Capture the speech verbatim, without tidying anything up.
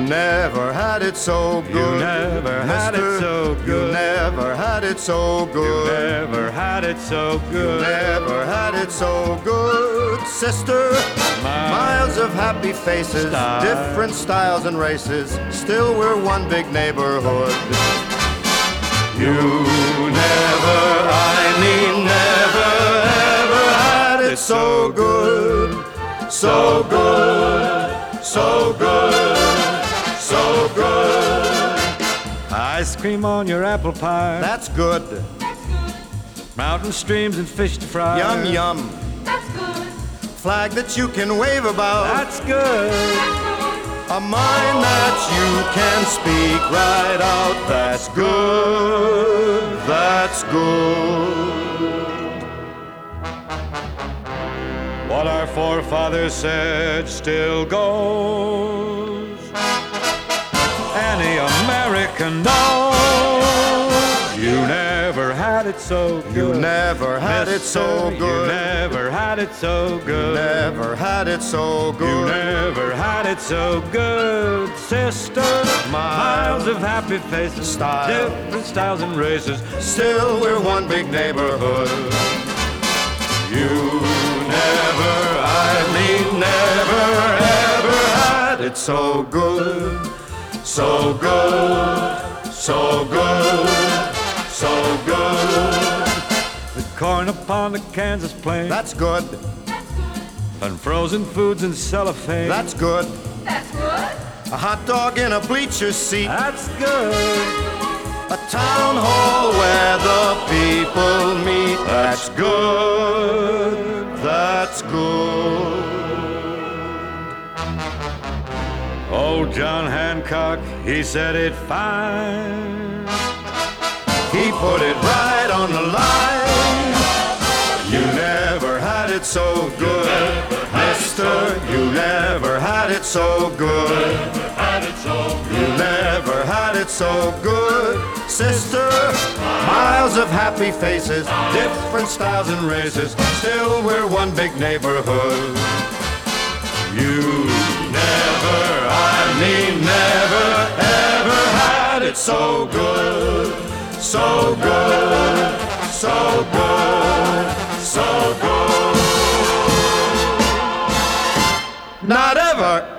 never had it so good. You never had it Mister, so good. You never had it so good. Never had it so good. Never had it so good, sister. Miles of happy faces, Style. different styles and races. Still, we're one big neighborhood. You never, I mean never, ever had it so good, so good, so good, so good. Ice cream on your apple pie. That's good. Mountain streams and fish to fry. Yum, yum. That's good. Flag that you can wave about. That's good. A mind that you can speak right out. That's good. That's good. What our forefathers said still goes. Any American knows. You never had it so good. You never had it so Mister, good. You never had it so good. Never had it so You good. never had it so good, sister. Miles of happy faces, Style. different styles and races. Still, we're one big neighborhood. You never, I mean never, ever had it so good. So good, so good, so good. The corn upon the Kansas plain, That's good. and frozen foods in cellophane. That's good. That's good. A hot dog in a bleacher seat. That's good. A town hall where the people meet. That's good. That's good. Old John Hancock, he said it fine. He put it right on the line. You never had it so good, mister. You never had it so good. You never had it so good, sister. Miles of happy faces, different styles and races. Still, we're one big neighborhood. You never, I mean never, ever had it so good, so good, so good, so good. Not ever.